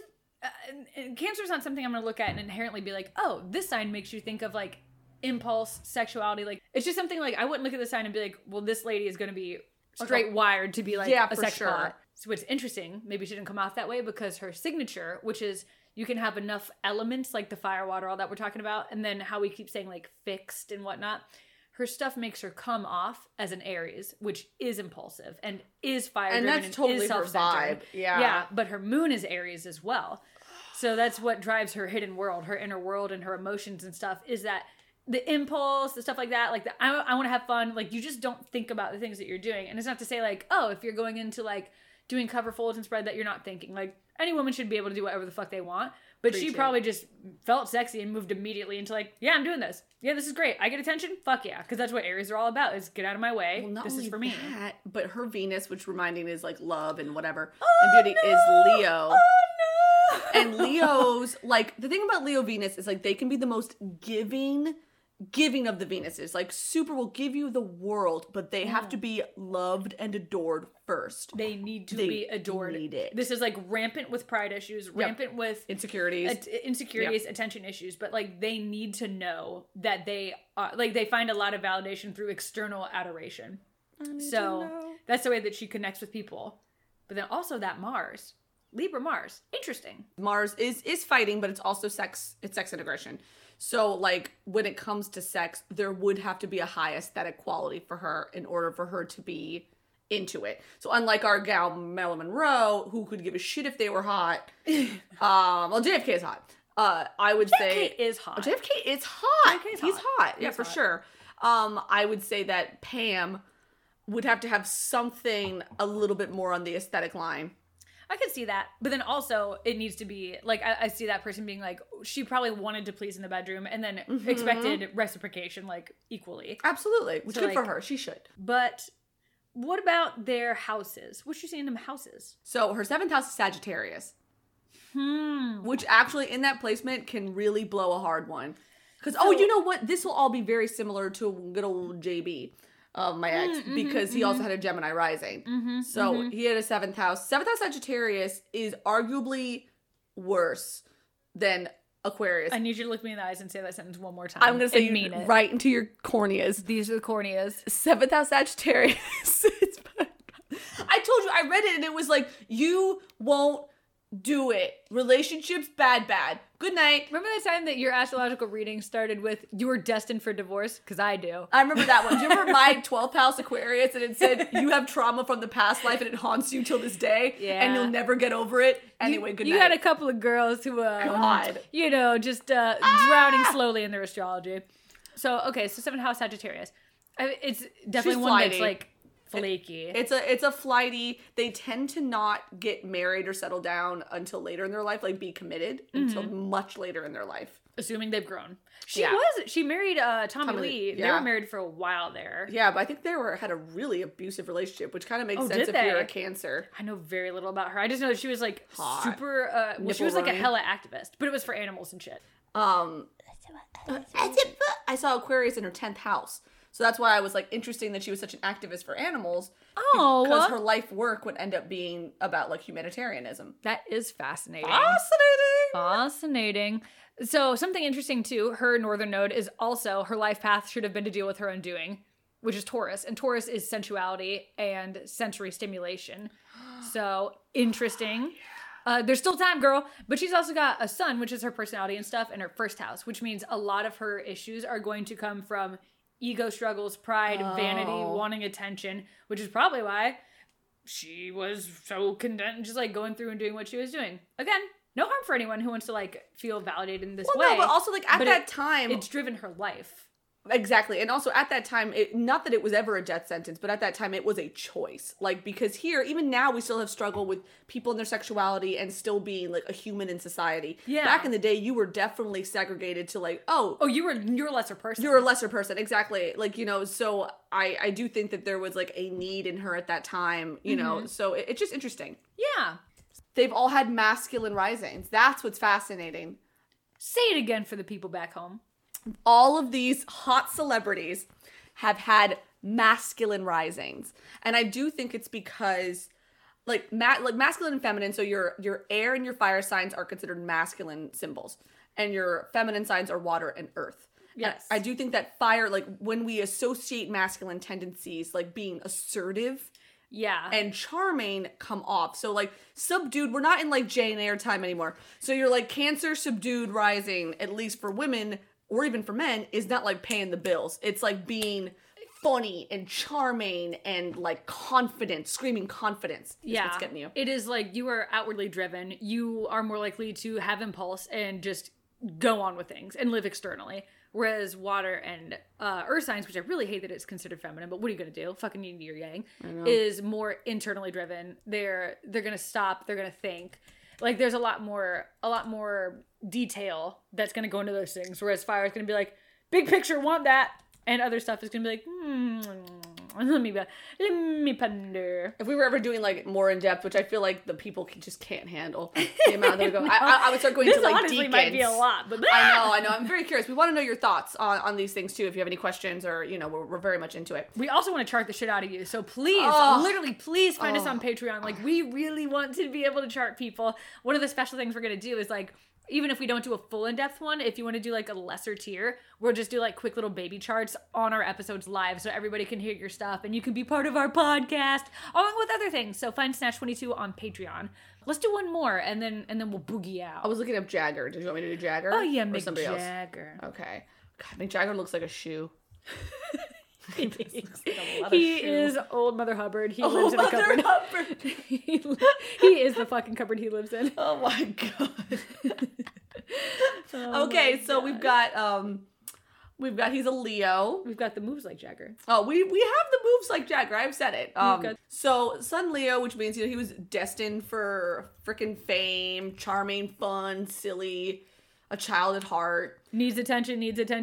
and Cancer is not something I'm going to look at and inherently be like, oh, this sign makes you think of like impulse, sexuality. Like, it's just something like, I wouldn't look at the sign and be like, well, this lady is going to be straight wired to be like a sex pot. So what's interesting, maybe she didn't come off that way because her signature, which is you can have enough elements like the fire, water, all that we're talking about, and then how we keep saying like fixed and whatnot. Her stuff makes her come off as an Aries, which is impulsive and is fire-driven And that's totally is her self-centered. vibe. Yeah. Yeah, but her moon is Aries as well. So that's what drives her hidden world, her inner world, and her emotions and stuff, is that the impulse, the stuff like that, like I want to have fun. Like, you just don't think about the things that you're doing. And it's not to say like, oh, if you're going into like doing cover folds and spread that you're not thinking. Like, any woman should be able to do whatever the fuck they want. But she probably just felt sexy and moved immediately into like, yeah, I'm doing this. Yeah, this is great. I get attention? Fuck yeah. Because that's what Aries are all about, is get out of my way. Well, this is for me. That, but her Venus, which reminding is like love and whatever, and beauty is Leo. Oh no! And Leo's, like, the thing about Leo Venus is like they can be the most giving of the Venuses. Like, super will give you the world, but they have to be loved and adored first. They need to be adored. Need it. This is like rampant with pride issues, rampant with Insecurities. insecurities, attention issues, but like they need to know that they are, like, they find a lot of validation through external adoration. So that's the way that she connects with people. But then also that Mars, Libra Mars, interesting. Mars is fighting, but it's also sex. It's sex and aggression. So, like, when it comes to sex, there would have to be a high aesthetic quality for her in order for her to be into it. So, unlike our gal Marilyn Monroe, who could give a shit if they were hot. Well, JFK is hot. I would say JFK is hot. JFK is hot. JFK is He's hot. Yeah, He's for hot. sure. I would say that Pam would have to have something a little bit more on the aesthetic line. I could see that. But then also, it needs to be, like, I see that person being like, she probably wanted to please in the bedroom and then expected reciprocation, like, equally. Absolutely. Which So, good for like- her. She should. But what about their houses? What you see in them houses? So her 7th house is Sagittarius. Which actually in that placement can really blow a hard one. Because, you know what? This will all be very similar to good old JB, my ex, because he also had a Gemini rising. So he had a 7th house. 7th house Sagittarius is arguably worse than Aquarius. I need you to look me in the eyes and say that sentence one more time. I'm going to say and mean it. right into your corneas. These are the corneas. 7th house Sagittarius. It's bad. I told you, I read it and it was like, you won't do it. Relationships, bad. Good night. Remember the time that your astrological reading started with, you were destined for divorce? Because I do. I remember that one. Do you remember my 12th house Aquarius and it said, you have trauma from the past life and it haunts you till this day and you'll never get over it? Anyway, good night. You had a couple of girls who, God. you know, just drowning slowly in their astrology. So, okay, so 7th house Sagittarius. It's definitely She's one flighty. that's like flaky. It's a flighty. They tend to not get married or settle down until later in their life, like be committed until much later in their life. Assuming they've grown. She married Tommy Lee. They yeah. were married for a while there. Yeah, but I think they had a really abusive relationship, which kind of makes sense did if you're they? a Cancer. I know very little about her. I just know that she was like Hot. super, she was like a hella activist, but it was for animals and shit. I saw Aquarius in her 10th house. So that's why I was like interesting that she was such an activist for animals. Oh. Because her life work would end up being about like humanitarianism. That is fascinating. Fascinating. So something interesting too, her northern node is also, her life path should have been to deal with her undoing, which is Taurus. And Taurus is sensuality and sensory stimulation. So interesting. There's still time, girl. But she's also got a sun, which is her personality and stuff, in her 1st house, which means a lot of her issues are going to come from ego struggles, pride, vanity, wanting attention, which is probably why she was so content and just like going through and doing what she was doing. Again, no harm for anyone who wants to like feel validated in this way. No, but also like at that time, it's driven her life. Exactly. And also at that time, not that it was ever a death sentence, but at that time it was a choice. Like, because here, even now, we still have struggle with people and their sexuality and still being like a human in society. Yeah. Back in the day, you were definitely segregated to like, you're a lesser person. You're a lesser person. Exactly. Like, you know, so I do think that there was like a need in her at that time, you know, so it's just interesting. Yeah. They've all had masculine risings. That's what's fascinating. Say it again for the people back home. All of these hot celebrities have had masculine risings. And I do think it's because like masculine and feminine, so your air and your fire signs are considered masculine symbols and your feminine signs are water and earth. Yes. And I do think that fire, like when we associate masculine tendencies like being assertive and charming come off. So like subdued, we're not in like Jane Eyre time anymore. So you're like Cancer subdued rising, at least for women or even for men, is not like paying the bills. It's like being funny and charming and like confident, screaming confidence is what's getting you. It is like you are outwardly driven. You are more likely to have impulse and just go on with things and live externally. Whereas water and earth signs, which I really hate that it's considered feminine, but what are you gonna do? Fucking yin or yang, is more internally driven. They're gonna stop. They're gonna think. Like there's a lot more detail that's gonna go into those things. Whereas fire is gonna be like, big picture, want that, and other stuff is gonna be like, let me ponder. If we were ever doing like more in depth, which I feel like the people just can't handle the amount that we go. I would start going this to like honestly deacons. Might be a lot, but I know. I'm very curious. We want to know your thoughts on these things too. If you have any questions, or you know, we're very much into it. We also want to chart the shit out of you. So please, literally, please find us on Patreon. Like we really want to be able to chart people. One of the special things we're gonna do is like, even if we don't do a full in-depth one, if you want to do like a lesser tier, we'll just do like quick little baby charts on our episodes live so everybody can hear your stuff and you can be part of our podcast along with other ththings. So find Snatch 22 on Patreon. Let's do one more and then we'll boogie out. I was looking up Jagger. Did you want me to do Jagger? Oh yeah, Mick Jagger. Okay. God, Mick Jagger looks like a shoe. He is old Mother Hubbard. He lives in a cupboard. He is the fucking cupboard he lives in. Oh my god. Okay, so we've got he's a Leo. We've got the moves like Jagger. Oh, we have the moves like Jagger. I've said it. So Sun Leo, which means he was destined for freaking fame, charming, fun, silly, a child at heart. Needs attention.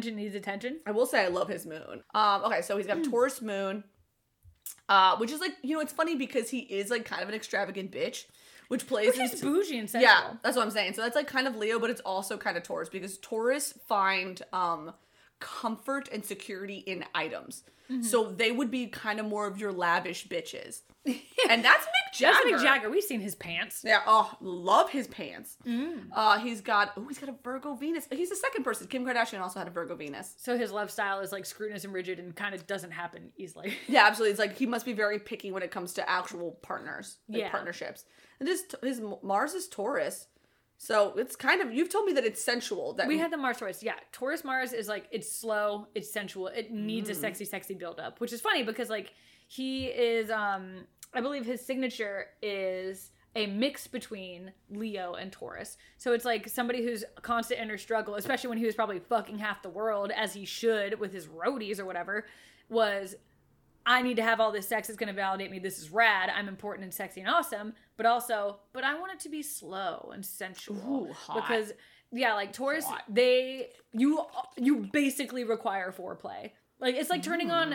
I will say I love his moon. Okay, so he's got Taurus moon, which is like, you know, it's funny because he is like kind of an extravagant bitch, which plays into bougie and sensual. Yeah, that's what I'm saying. So that's like kind of Leo, but it's also kind of Taurus because Taurus find comfort and security in items. Mm-hmm. So they would be kind of more of your lavish bitches. And that's Mick Jagger. That's Mick Jagger. We've seen his pants. Yeah, love his pants. He's got a Virgo Venus. He's the second person. Kim Kardashian also had a Virgo Venus. So his love style is like scrutinous and rigid and kind of doesn't happen easily. Yeah, absolutely. It's like he must be very picky when it comes to actual partners, partnerships. And his Mars is Taurus. So it's kind of, you've told me that it's sensual. That we had the Mars Taurus. Yeah, Taurus Mars is like, it's slow, it's sensual. It needs a sexy build-up, which is funny because like he is, I believe his signature is a mix between Leo and Taurus. So it's like somebody who's a constant inner struggle, especially when he was probably fucking half the world, as he should with his roadies or whatever, was, I need to have all this sex. It's going to validate me. This is rad. I'm important and sexy and awesome. But I want it to be slow and sensual. Ooh, hot. Because, yeah, like Taurus, you basically require foreplay. Like, it's like turning on,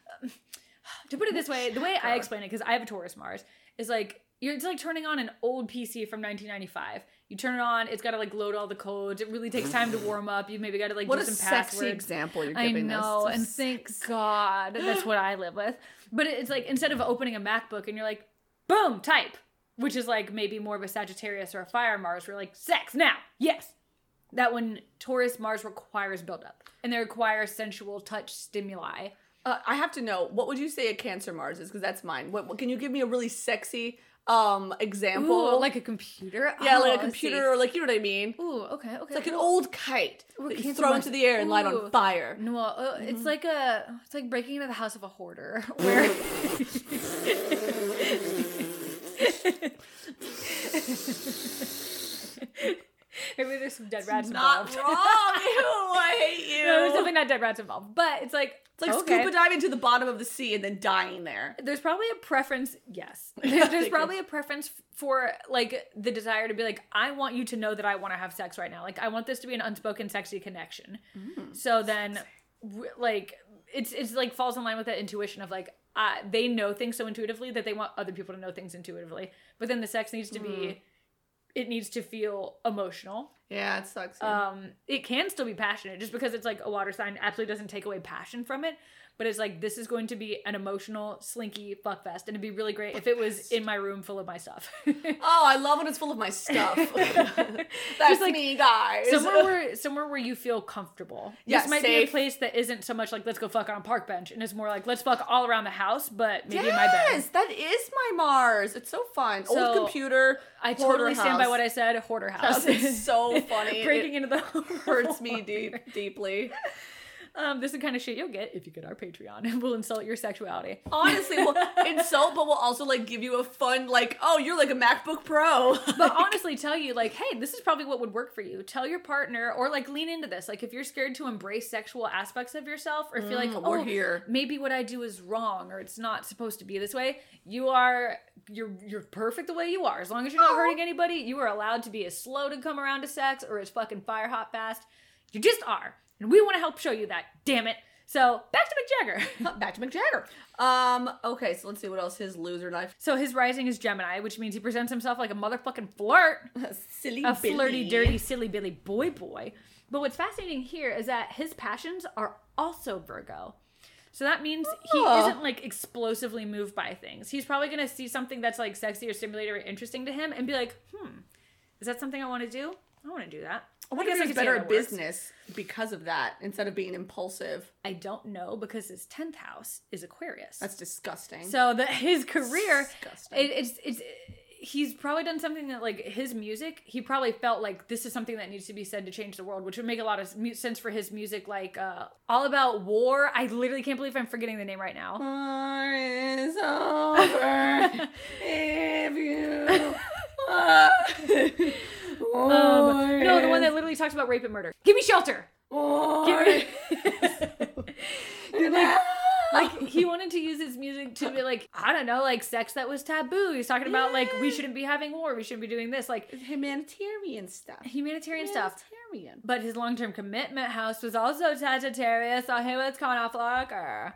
to put it this way, the way I explain it, because I have a Taurus Mars, is like, it's like turning on an old PC from 1995. You turn it on, it's got to like load all the codes. It really takes time to warm up. You maybe got to like do some passwords. What a sexy example you're giving us. I know, and thank God that's what I live with. But it's like instead of opening a MacBook and you're like, boom, type, which is like maybe more of a Sagittarius or a Fire Mars. We're like, sex now, yes. That one, Taurus Mars requires buildup, and they require sensual touch stimuli. I have to know, what would you say a Cancer Mars is? Because that's mine. What can you give me a really sexy example? Ooh, like a computer? Yeah, like a computer, or like, you know what I mean? Ooh, okay. It's like an old kite that you throw into the air and light on fire. No, it's like breaking into the house of a hoarder, where Maybe there's some dead rats Not involved. wrong. Ew, I hate you. No, there's definitely not dead rats involved. But it's like scuba diving to the bottom of the sea and then dying there. There's probably a preference. Yes, there's probably a preference for like the desire to be like, I want you to know that I want to have sex right now. Like I want this to be an unspoken sexy connection. So then, like it's like falls in line with that intuition of like they know things so intuitively that they want other people to know things intuitively. But then the sex needs to be. It needs to feel emotional. Yeah, it sucks. It can still be passionate. Just because it's like a water sign absolutely doesn't take away passion from it. But it's like, this is going to be an emotional, slinky fuckfest. And it'd be really great if it was in my room full of my stuff. Oh, I love when it's full of my stuff. That's like, me, guys. Somewhere where you feel comfortable. Yeah, this might be a place that isn't so much like, let's go fuck on a park bench. And it's more like, let's fuck all around the house, but maybe in my bed. Yes, that is my Mars. It's so fun. So, old computer. I totally stand by what I said. Hoarder house. It's so funny. Breaking into the hurts me deeply. This is the kind of shit you'll get if you get our Patreon, and we'll insult your sexuality. Honestly, we'll insult, but we'll also like give you a fun like, oh, you're like a MacBook Pro. But honestly, tell you like, hey, this is probably what would work for you. Tell your partner, or like lean into this. Like if you're scared to embrace sexual aspects of yourself, or feel like, we're here. Maybe what I do is wrong, or it's not supposed to be this way. You're perfect the way you are. As long as you're not hurting anybody, you are allowed to be as slow to come around to sex or as fucking fire hot fast. You just are. And we want to help show you that, damn it. So, back to Mick Jagger. Back to Mick Jagger. Okay, so let's see what else his loser knife. So his rising is Gemini, which means he presents himself like a motherfucking flirt. Silly a Billy. Flirty, dirty, silly Billy boy. But what's fascinating here is that his passions are also Virgo. So that means he isn't like explosively moved by things. He's probably going to see something that's like sexy or stimulating or interesting to him and be like, is that something I want to do? I want to do that. I wonder if he's better at business because of that, instead of being impulsive. I don't know, because his 10th house is Aquarius. That's disgusting. So his career, disgusting. he's probably done something that, like, his music, he probably felt like this is something that needs to be said to change the world, which would make a lot of sense for his music, like, All About War. I literally can't believe I'm forgetting the name right now. War is over if you... No, the one that literally talks about rape and murder. Give me shelter. Like he wanted to use his music to be like, I don't know, like sex that was taboo. He's talking about like we shouldn't be having war, we shouldn't be doing this, like humanitarian stuff. But his long-term commitment house was also Sagittarius, so he was kind of flaky.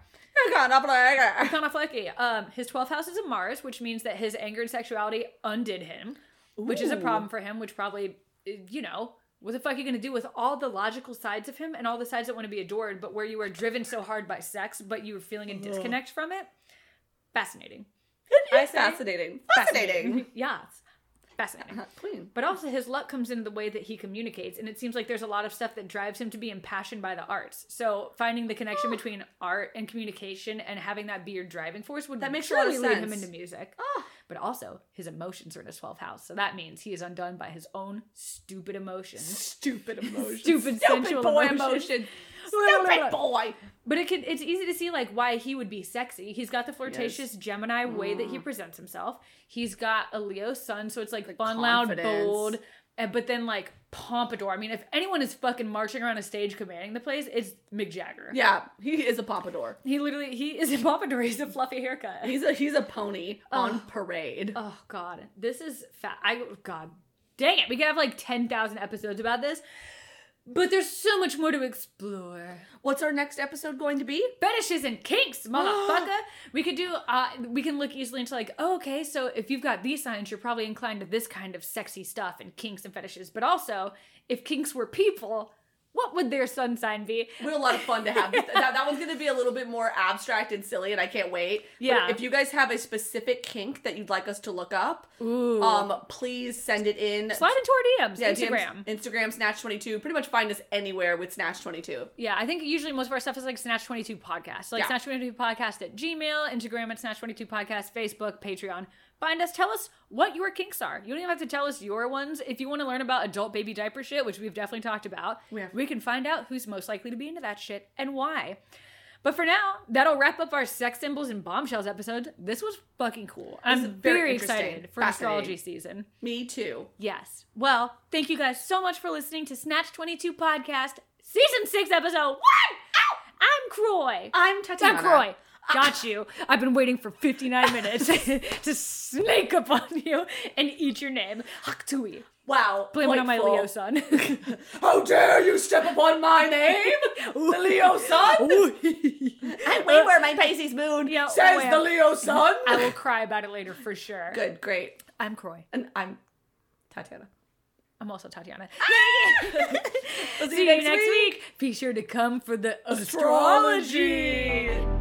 His 12th house is a Mars, which means that his anger and sexuality undid him, which is a problem for him, which probably, you know, what the fuck are you going to do with all the logical sides of him and all the sides that want to be adored, but where you are driven so hard by sex, but you are feeling a disconnect from it? Fascinating. Fascinating. Yes. Fascinating. Queen. But also his luck comes in the way that he communicates, and it seems like there's a lot of stuff that drives him to be impassioned by the arts. So finding the connection between art and communication and having that be your driving force would surely lead him into music. But also his emotions are in his 12th house, so that means he is undone by his own stupid emotions. Stupid sensual boy emotions. Stupid boy. But it's easy to see like why he would be sexy. He's got the flirtatious Gemini way that he presents himself. He's got a Leo sun, so it's like fun, loud, bold, but then like pompadour. I mean, if anyone is fucking marching around a stage commanding the place, it's Mick Jagger. Yeah, he is a pompadour. He is a pompadour. He's a fluffy haircut. He's a pony on parade. Oh God, this is fat. God, dang it. We could have like 10,000 episodes about this. But there's so much more to explore. What's our next episode going to be? Fetishes and kinks, motherfucker. We could do, we can look easily into like, oh, okay, so if you've got these signs, you're probably inclined to this kind of sexy stuff and kinks and fetishes. But also, if kinks were people, what would their sun sign be? We had a lot of fun to have. That one's going to be a little bit more abstract and silly, and I can't wait. Yeah. But if you guys have a specific kink that you'd like us to look up, please send it in. Slide into our DMs. Yeah, Instagram. Instagram, Snatch22. Pretty much find us anywhere with Snatch22. Yeah, I think usually most of our stuff is like Snatch22 Podcast. Like Snatch22 Podcast at Gmail, Instagram at Snatch22 Podcast, Facebook, Patreon. Find us. Tell us what your kinks are. You don't even have to tell us your ones. If you want to learn about adult baby diaper shit, which we've definitely talked about, we can find out who's most likely to be into that shit and why. But for now, that'll wrap up our sex symbols and bombshells episode. This was fucking cool. I'm very excited for astrology season. Me too. Yes. Well, thank you guys so much for listening to Snatch 22 Podcast, Season 6, Episode 1. Ow! I'm Croy. I'm Tatiana. I'm Croy. Got you. I've been waiting for 59 minutes to snake up on you and eat your name. Haktui. Wow. Blame it on my Leo son. How dare you step upon my name? The Leo sun? I waver my Pisces moon, says the Leo sun. I will cry about it later for sure. Good, great. I'm Croy. And I'm Tatiana. I'm also Tatiana. We'll See you next week. Be sure to come for the astrology.